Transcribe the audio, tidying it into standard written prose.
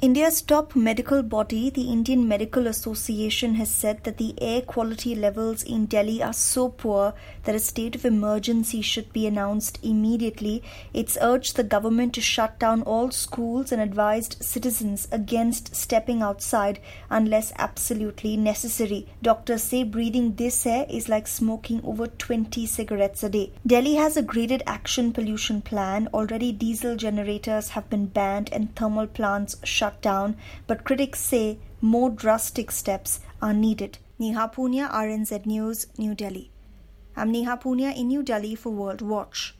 India's top medical body, the Indian Medical Association, has said that the air quality levels in Delhi are so poor that a state of emergency should be announced immediately. It's urged the government to shut down all schools and advised citizens against stepping outside unless absolutely necessary. Doctors say breathing this air is like smoking over 20 cigarettes a day. Delhi has a graded action pollution plan. Already diesel generators have been banned and thermal plants shut down, but critics say more drastic steps are needed. Neha Punya, RNZ News, New Delhi. I'm Neha Punya in New Delhi for World Watch.